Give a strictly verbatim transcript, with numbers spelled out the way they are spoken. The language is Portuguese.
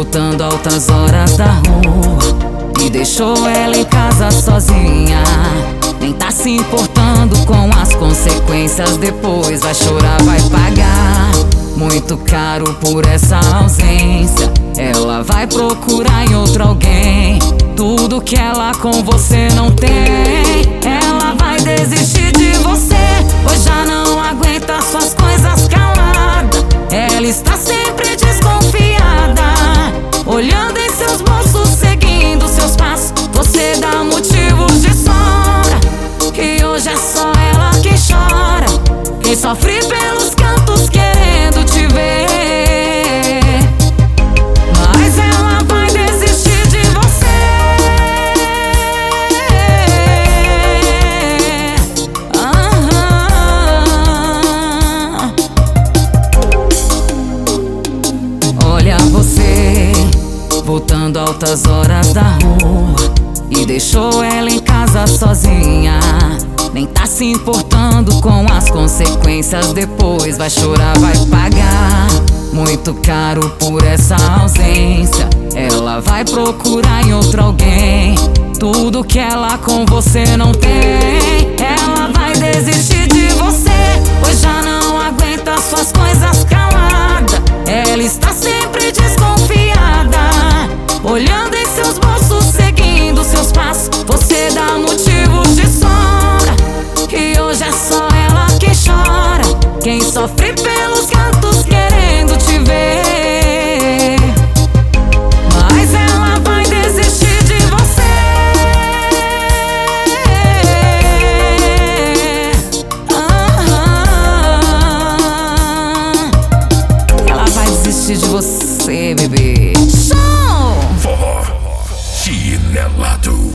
voltando altas horas da rua e deixou ela em casa sozinha. Nem tá se importando com as consequências. Depois vai chorar, vai pagar muito caro por essa ausência. Ela vai procurar em outro alguém tudo que ela com você não tem. Ela vai desistir de você, pois já não aguenta suas coisas caladas. Ela está sempre desconfiada, olhando em seus bolsos, seguindo seus passos. Você dá motivos de sobra, que hoje é só ela que chora. Quem sofre pelos cantos querendo te ver, mas ela vai desistir de você. ah. Olha você, voltando altas horas da rua e deixou ela em casa sozinha. Nem tá se importando com as consequências. Depois vai chorar, vai pagar muito caro por essa ausência. Ela vai procurar em outro alguém tudo que ela com você não tem. Ela vai desistir de você, pois já não aguenta suas coisas caladas. Ela está sempre desconfiada, olhando em seus bolsos, seguindo seus passos. Você dá motivos de sobra, que hoje é só ela que chora. Quem sofre pelos cantos querendo te ver, mas ela vai desistir de você. ah, Ela vai desistir de você, bebê. Show! Forró Chinelado.